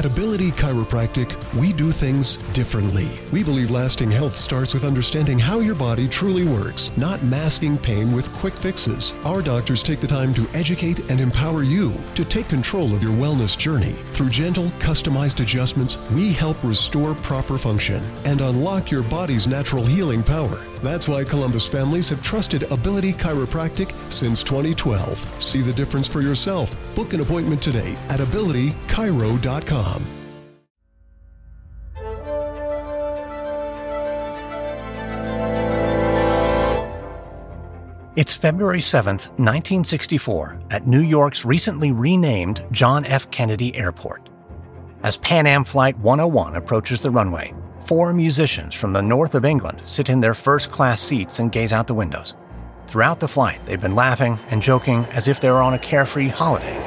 At Ability Chiropractic, we do things differently. We believe lasting health starts with understanding how your body truly works, not masking pain with quick fixes. Our doctors take the time to educate and empower you to take control of your wellness journey. Through gentle, customized adjustments, we help restore proper function and unlock your body's natural healing power. That's why Columbus families have trusted Ability Chiropractic since 2012. See the difference for yourself. Book an appointment today at abilitychiro.com. It's February 7th, 1964, at New York's recently renamed John F. Kennedy Airport. As Pan Am Flight 101 approaches the runway, 4 musicians from the north of England sit in their first-class seats and gaze out the windows. Throughout the flight, they've been laughing and joking as if they were on a carefree holiday.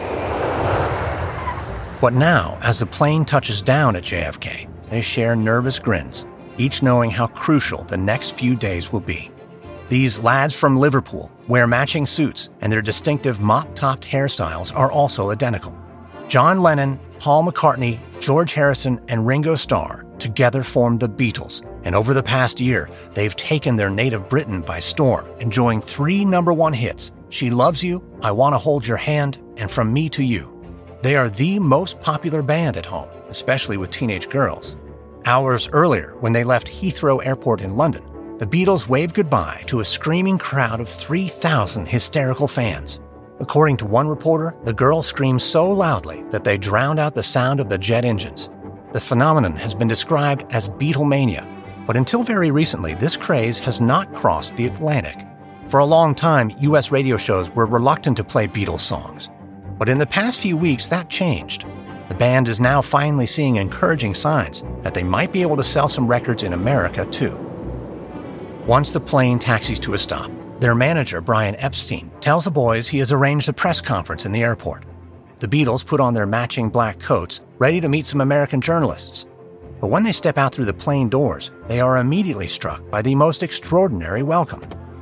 But now, as the plane touches down at JFK, they share nervous grins, each knowing how crucial the next few days will be. These lads from Liverpool wear matching suits, and their distinctive mop-topped hairstyles are also identical. John Lennon, Paul McCartney, George Harrison, and Ringo Starr together formed the Beatles, and over the past year, they've taken their native Britain by storm, enjoying 3 #1 hits, She Loves You, I Want to Hold Your Hand, and From Me to You. They are the most popular band at home, especially with teenage girls. Hours earlier, when they left Heathrow Airport in London, the Beatles waved goodbye to a screaming crowd of 3,000 hysterical fans. According to one reporter, the girls screamed so loudly that they drowned out the sound of the jet engines. The phenomenon has been described as Beatlemania, but until very recently, this craze has not crossed the Atlantic. For a long time, U.S. radio shows were reluctant to play Beatles songs. But in the past few weeks, that changed. The band is now finally seeing encouraging signs that they might be able to sell some records in America, too. Once the plane taxis to a stop, their manager, Brian Epstein, tells the boys he has arranged a press conference in the airport. The Beatles put on their matching black coats, ready to meet some American journalists. But when they step out through the plane doors, they are immediately struck by the most extraordinary welcome.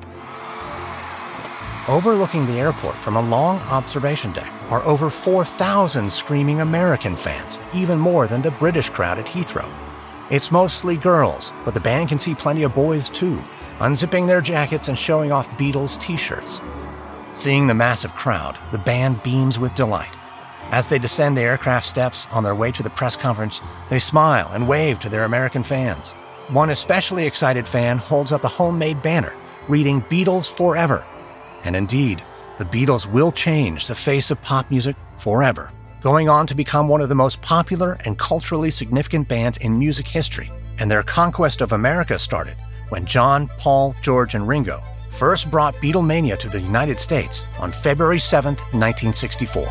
Overlooking the airport from a long observation deck are over 4,000 screaming American fans, even more than the British crowd at Heathrow. It's mostly girls, but the band can see plenty of boys too, unzipping their jackets and showing off Beatles t-shirts. Seeing the massive crowd, the band beams with delight. As they descend the aircraft steps on their way to the press conference, they smile and wave to their American fans. One especially excited fan holds up a homemade banner reading Beatles Forever. And indeed, the Beatles will change the face of pop music forever, going on to become one of the most popular and culturally significant bands in music history. And their conquest of America started when John, Paul, George, and Ringo first brought Beatlemania to the United States on February 7th, 1964.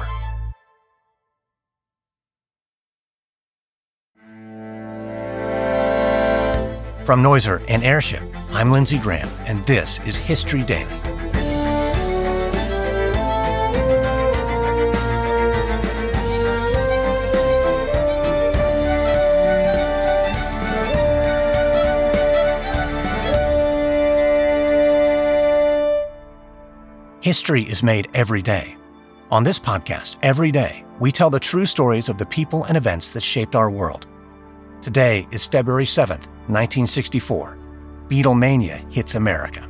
From Noiser and Airship, I'm Lindsey Graham, and this is History Daily. History is made every day. On this podcast, every day, we tell the true stories of the people and events that shaped our world. Today is February 7th, 1964. Beatlemania hits America.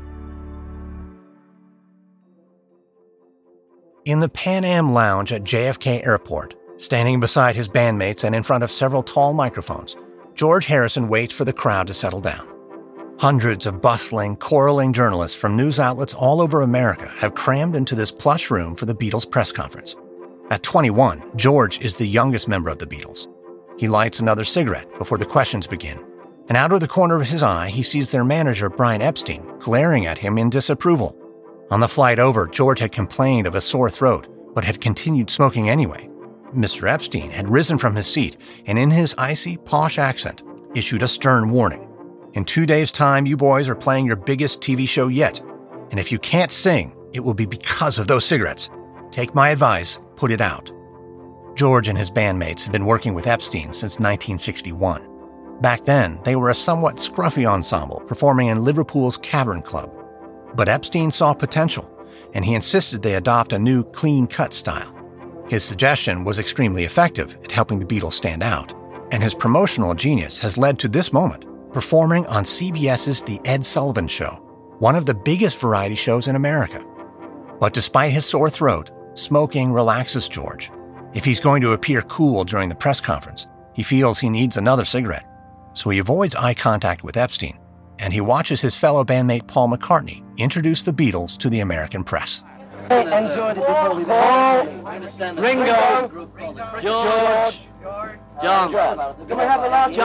In the Pan Am Lounge at JFK Airport, standing beside his bandmates and in front of several tall microphones, George Harrison waits for the crowd to settle down. Hundreds of bustling, quarreling journalists from news outlets all over America have crammed into this plush room for the Beatles press conference. At 21, George is the youngest member of the Beatles. He lights another cigarette before the questions begin, and out of the corner of his eye, he sees their manager, Brian Epstein, glaring at him in disapproval. On the flight over, George had complained of a sore throat, but had continued smoking anyway. Mr. Epstein had risen from his seat, and in his icy, posh accent, issued a stern warning. In 2 days' time, you boys are playing your biggest TV show yet. And if you can't sing, it will be because of those cigarettes. Take my advice, put it out. George and his bandmates had been working with Epstein since 1961. Back then, they were a somewhat scruffy ensemble performing in Liverpool's Cavern Club. But Epstein saw potential, and he insisted they adopt a new clean-cut style. His suggestion was extremely effective at helping the Beatles stand out, and his promotional genius has led to this moment, performing on CBS's The Ed Sullivan Show, one of the biggest variety shows in America. But despite his sore throat, smoking relaxes George. If he's going to appear cool during the press conference, he feels he needs another cigarette. So he avoids eye contact with Epstein, and he watches his fellow bandmate Paul McCartney introduce the Beatles to the American press. Enjoyed it before we Ringo, George, John. Can we have the last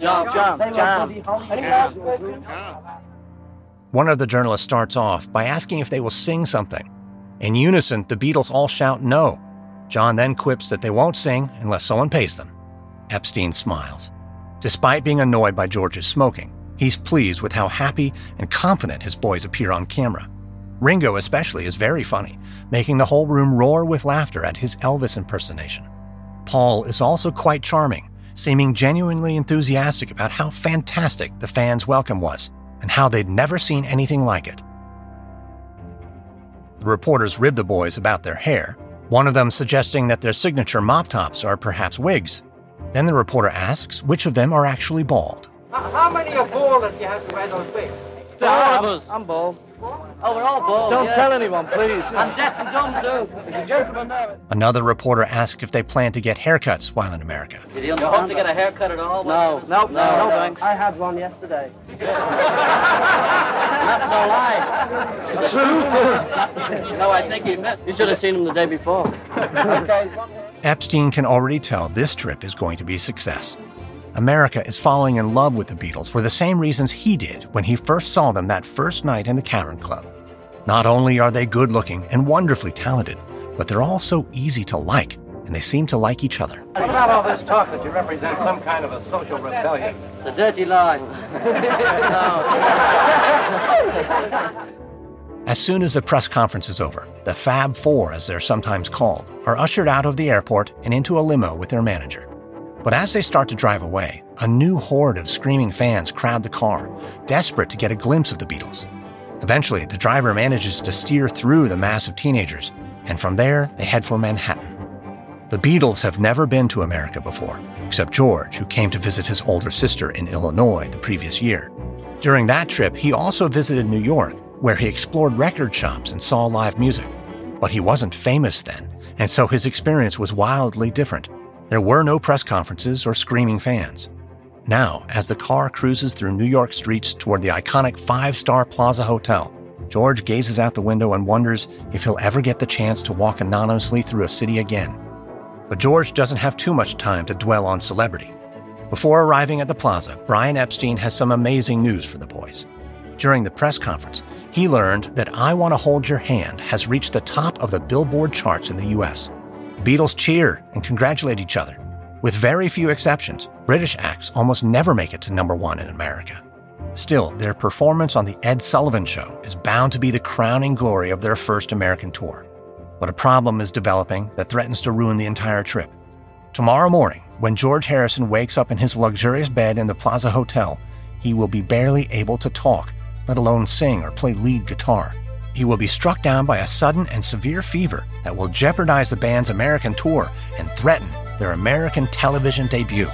John. One of the journalists starts off by asking if they will sing something. In unison, the Beatles all shout no. John then quips that they won't sing unless someone pays them. Epstein smiles. Despite being annoyed by George's smoking, he's pleased with how happy and confident his boys appear on camera. Ringo especially is very funny, making the whole room roar with laughter at his Elvis impersonation. Paul is also quite charming, seeming genuinely enthusiastic about how fantastic the fans' welcome was and how they'd never seen anything like it. The reporters rib the boys about their hair, one of them suggesting that their signature mop tops are perhaps wigs. Then the reporter asks which of them are actually bald. How many are bald that you have to wear those wigs? I'm bald. Oh, we're all bald. Don't tell anyone, please. I'm deaf and dumb, too. There's a gentleman there. Another reporter asked if they plan to get haircuts while in America. Did you hope to get a haircut at all? No, thanks. I had one yesterday. That's no lie. It's true, too. No, I think he meant. You should have seen him the day before. Okay. Epstein can already tell this trip is going to be a success. America is falling in love with the Beatles for the same reasons he did when he first saw them that first night in the Cavern Club. Not only are they good-looking and wonderfully talented, but they're all so easy to like, and they seem to like each other. What about all this talk that you represent some kind of a social rebellion? It's a dirty lie. As soon as the press conference is over, the Fab Four, as they're sometimes called, are ushered out of the airport and into a limo with their manager. But as they start to drive away, a new horde of screaming fans crowd the car, desperate to get a glimpse of the Beatles. Eventually, the driver manages to steer through the mass of teenagers, and from there, they head for Manhattan. The Beatles have never been to America before, except George, who came to visit his older sister in Illinois the previous year. During that trip, he also visited New York, where he explored record shops and saw live music. But he wasn't famous then, and so his experience was wildly different. There were no press conferences or screaming fans. Now, as the car cruises through New York streets toward the iconic 5-star Plaza Hotel, George gazes out the window and wonders if he'll ever get the chance to walk anonymously through a city again. But George doesn't have too much time to dwell on celebrity. Before arriving at the plaza, Brian Epstein has some amazing news for the boys. During the press conference, he learned that I Want to Hold Your Hand has reached the top of the Billboard charts in the U.S. The Beatles cheer and congratulate each other. With very few exceptions, British acts almost never make it to number one in America. Still, their performance on The Ed Sullivan Show is bound to be the crowning glory of their first American tour. But a problem is developing that threatens to ruin the entire trip. Tomorrow morning, when George Harrison wakes up in his luxurious bed in the Plaza Hotel, he will be barely able to talk, let alone sing or play lead guitar. He will be struck down by a sudden and severe fever that will jeopardize the band's American tour and threaten their American television debut.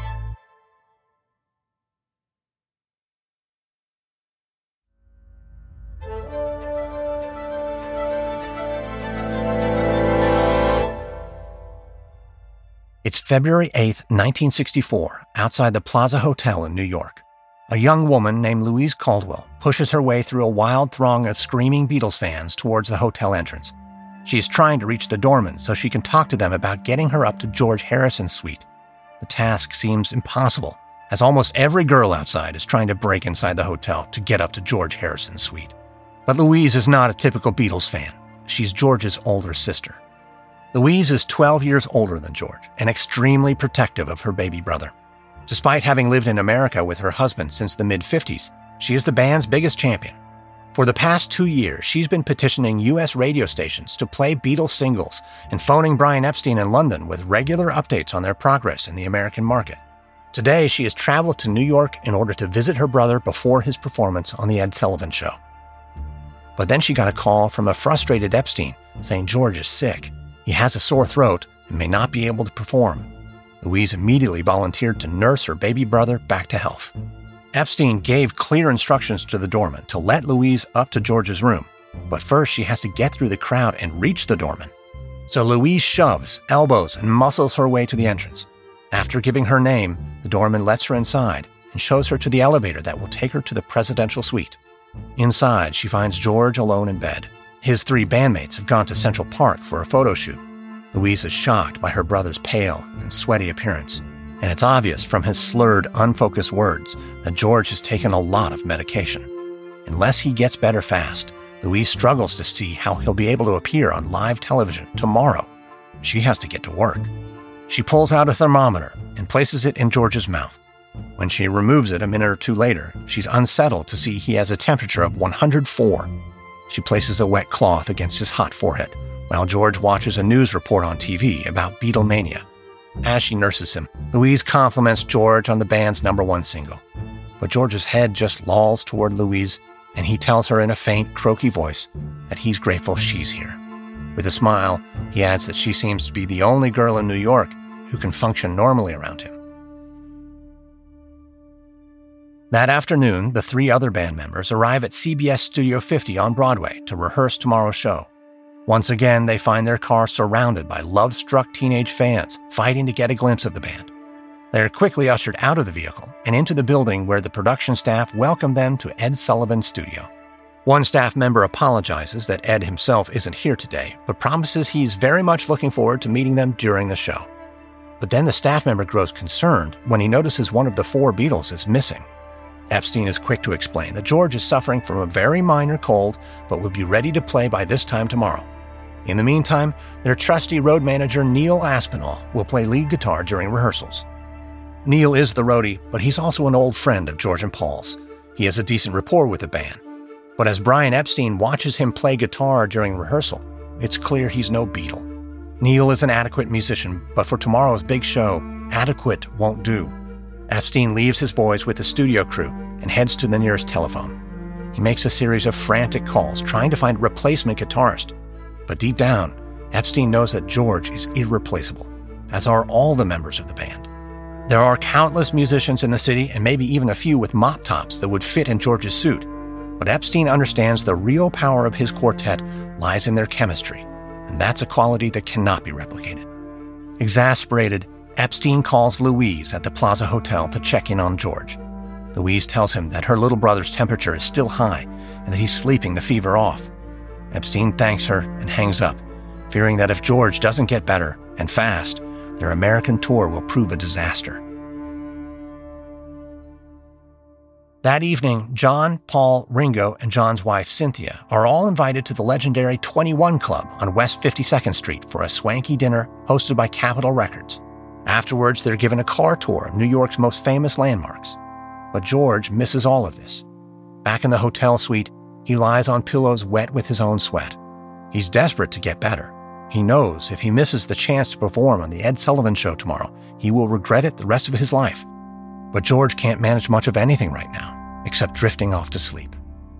It's February 8th, 1964, outside the Plaza Hotel in New York. A young woman named Louise Caldwell pushes her way through a wild throng of screaming Beatles fans towards the hotel entrance. She is trying to reach the doorman so she can talk to them about getting her up to George Harrison's suite. The task seems impossible, as almost every girl outside is trying to break inside the hotel to get up to George Harrison's suite. But Louise is not a typical Beatles fan. She's George's older sister. Louise is 12 years older than George and extremely protective of her baby brother. Despite having lived in America with her husband since the mid-50s, she is the band's biggest champion. For the past 2 years, she's been petitioning U.S. radio stations to play Beatles singles and phoning Brian Epstein in London with regular updates on their progress in the American market. Today, she has traveled to New York in order to visit her brother before his performance on The Ed Sullivan Show. But then she got a call from a frustrated Epstein saying George is sick. He has a sore throat and may not be able to perform. Louise immediately volunteered to nurse her baby brother back to health. Epstein gave clear instructions to the doorman to let Louise up to George's room, but first she has to get through the crowd and reach the doorman. So Louise shoves, elbows, and muscles her way to the entrance. After giving her name, the doorman lets her inside and shows her to the elevator that will take her to the presidential suite. Inside, she finds George alone in bed. His 3 bandmates have gone to Central Park for a photo shoot. Louise is shocked by her brother's pale and sweaty appearance, and it's obvious from his slurred, unfocused words that George has taken a lot of medication. Unless he gets better fast, Louise struggles to see how he'll be able to appear on live television tomorrow. She has to get to work. She pulls out a thermometer and places it in George's mouth. When she removes it a minute or two later, she's unsettled to see he has a temperature of 104. She places a wet cloth against his hot forehead, while George watches a news report on TV about Beatlemania. As she nurses him, Louise compliments George on the band's #1 single. But George's head just lolls toward Louise, and he tells her in a faint, croaky voice that he's grateful she's here. With a smile, he adds that she seems to be the only girl in New York who can function normally around him. That afternoon, the 3 other band members arrive at CBS Studio 50 on Broadway to rehearse tomorrow's show. Once again, they find their car surrounded by love-struck teenage fans fighting to get a glimpse of the band. They are quickly ushered out of the vehicle and into the building where the production staff welcome them to Ed Sullivan's studio. One staff member apologizes that Ed himself isn't here today, but promises he's very much looking forward to meeting them during the show. But then the staff member grows concerned when he notices one of the 4 Beatles is missing. Epstein is quick to explain that George is suffering from a very minor cold, but will be ready to play by this time tomorrow. In the meantime, their trusty road manager Neil Aspinall will play lead guitar during rehearsals. Neil is the roadie, but he's also an old friend of George and Paul's. He has a decent rapport with the band. But as Brian Epstein watches him play guitar during rehearsal, it's clear he's no Beatle. Neil is an adequate musician, but for tomorrow's big show, adequate won't do. Epstein leaves his boys with the studio crew and heads to the nearest telephone. He makes a series of frantic calls trying to find a replacement guitarist. But deep down, Epstein knows that George is irreplaceable, as are all the members of the band. There are countless musicians in the city and maybe even a few with mop tops that would fit in George's suit. But Epstein understands the real power of his quartet lies in their chemistry, and that's a quality that cannot be replicated. Exasperated, Epstein calls Louise at the Plaza Hotel to check in on George. Louise tells him that her little brother's temperature is still high and that he's sleeping the fever off. Epstein thanks her and hangs up, fearing that if George doesn't get better, and fast, their American tour will prove a disaster. That evening, John, Paul, Ringo, and John's wife, Cynthia, are all invited to the legendary 21 Club on West 52nd Street for a swanky dinner hosted by Capitol Records. Afterwards, they're given a car tour of New York's most famous landmarks. But George misses all of this. Back in the hotel suite, he lies on pillows wet with his own sweat. He's desperate to get better. He knows if he misses the chance to perform on the Ed Sullivan Show tomorrow, he will regret it the rest of his life. But George can't manage much of anything right now, except drifting off to sleep.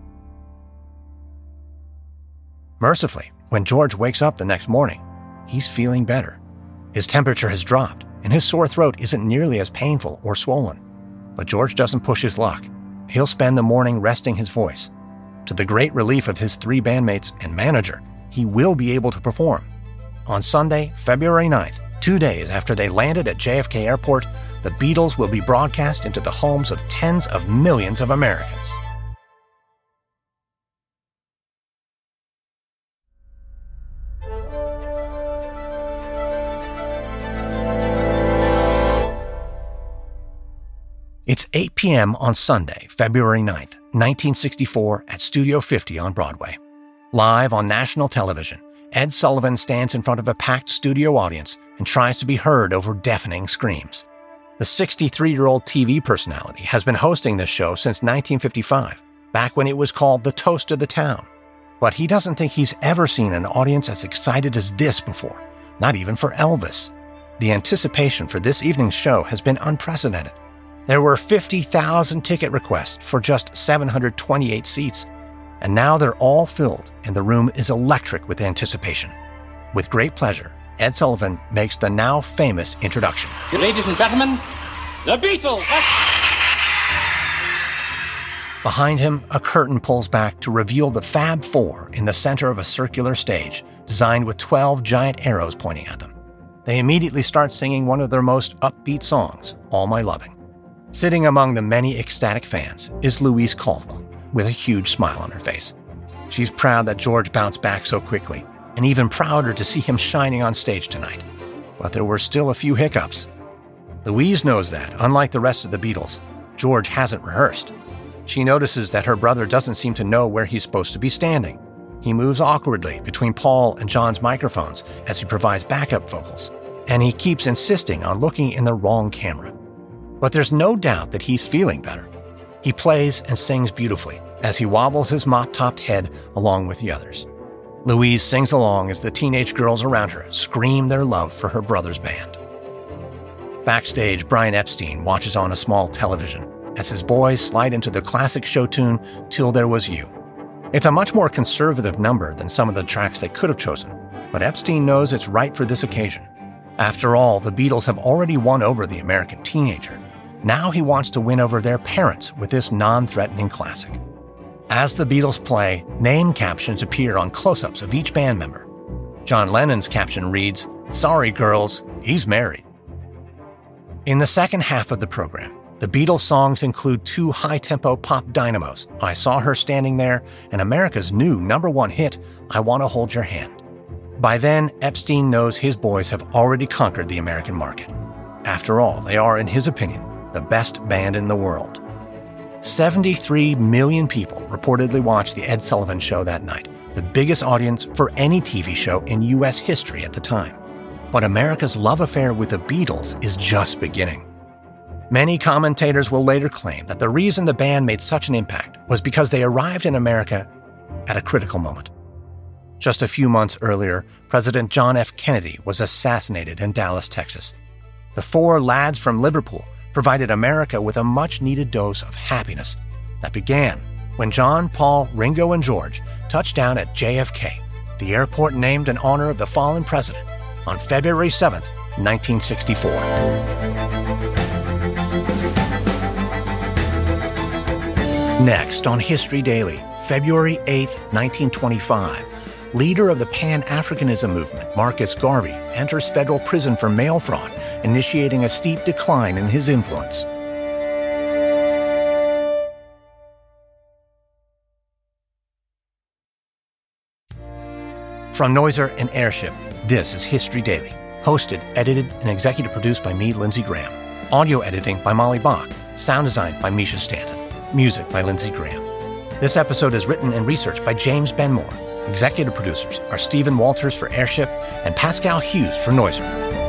Mercifully, when George wakes up the next morning, he's feeling better. His temperature has dropped, and his sore throat isn't nearly as painful or swollen. But George doesn't push his luck. He'll spend the morning resting his voice. To the great relief of his 3 bandmates and manager, he will be able to perform. On Sunday, February 9th, 2 days after they landed at JFK Airport, the Beatles will be broadcast into the homes of tens of millions of Americans. It's 8 p.m. on Sunday, February 9th, 1964, at Studio 50 on Broadway. Live on national television, Ed Sullivan stands in front of a packed studio audience and tries to be heard over deafening screams. The 63-year-old TV personality has been hosting this show since 1955, back when it was called The Toast of the Town. But he doesn't think he's ever seen an audience as excited as this before, not even for Elvis. The anticipation for this evening's show has been unprecedented. There were 50,000 ticket requests for just 728 seats, and now they're all filled and the room is electric with anticipation. With great pleasure, Ed Sullivan makes the now famous introduction. Ladies and gentlemen, the Beatles! Behind him, a curtain pulls back to reveal the Fab Four in the center of a circular stage, designed with 12 giant arrows pointing at them. They immediately start singing one of their most upbeat songs, All My Loving. Sitting among the many ecstatic fans is Louise Caldwell, with a huge smile on her face. She's proud that George bounced back so quickly, and even prouder to see him shining on stage tonight. But there were still a few hiccups. Louise knows that, unlike the rest of the Beatles, George hasn't rehearsed. She notices that her brother doesn't seem to know where he's supposed to be standing. He moves awkwardly between Paul and John's microphones as he provides backup vocals, and he keeps insisting on looking in the wrong camera. But there's no doubt that he's feeling better. He plays and sings beautifully as he wobbles his mop-topped head along with the others. Louise sings along as the teenage girls around her scream their love for her brother's band. Backstage, Brian Epstein watches on a small television as his boys slide into the classic show tune, Till There Was You. It's a much more conservative number than some of the tracks they could have chosen, but Epstein knows it's right for this occasion. After all, the Beatles have already won over the American teenager. Now he wants to win over their parents with this non-threatening classic. As the Beatles play, name captions appear on close-ups of each band member. John Lennon's caption reads, "Sorry girls, he's married." In the second half of the program, the Beatles songs include two high-tempo pop dynamos, I Saw Her Standing There, and America's new #1 hit, I Wanna Hold Your Hand. By then, Epstein knows his boys have already conquered the American market. After all, they are, in his opinion, the best band in the world. 73 million people reportedly watched The Ed Sullivan Show that night, the biggest audience for any TV show in U.S. history at the time. But America's love affair with the Beatles is just beginning. Many commentators will later claim that the reason the band made such an impact was because they arrived in America at a critical moment. Just a few months earlier, President John F. Kennedy was assassinated in Dallas, Texas. The four lads from Liverpool provided America with a much-needed dose of happiness that began when John, Paul, Ringo, and George touched down at JFK, the airport named in honor of the fallen president, on February 7th, 1964. Next on History Daily, February 8, 1925, leader of the Pan-Africanism movement, Marcus Garvey, enters federal prison for mail fraud, initiating a steep decline in his influence. From Noiser and Airship, this is History Daily, hosted, edited, and executive produced by me, Lindsey Graham. Audio editing by Molly Bach. Sound design by Misha Stanton. Music by Lindsey Graham. This episode is written and researched by James Benmore. Executive producers are Stephen Walters for Airship and Pascal Hughes for Noiser.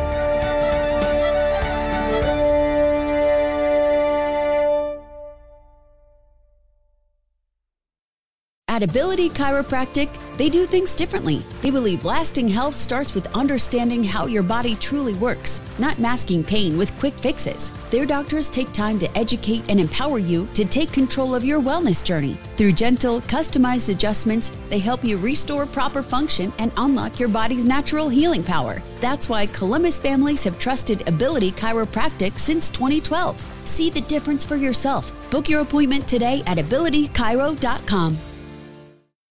At Ability Chiropractic, they do things differently. They believe lasting health starts with understanding how your body truly works, not masking pain with quick fixes. Their doctors take time to educate and empower you to take control of your wellness journey. Through gentle, customized adjustments, they help you restore proper function and unlock your body's natural healing power. That's why Columbus families have trusted Ability Chiropractic since 2012. See the difference for yourself. Book your appointment today at abilitychiro.com.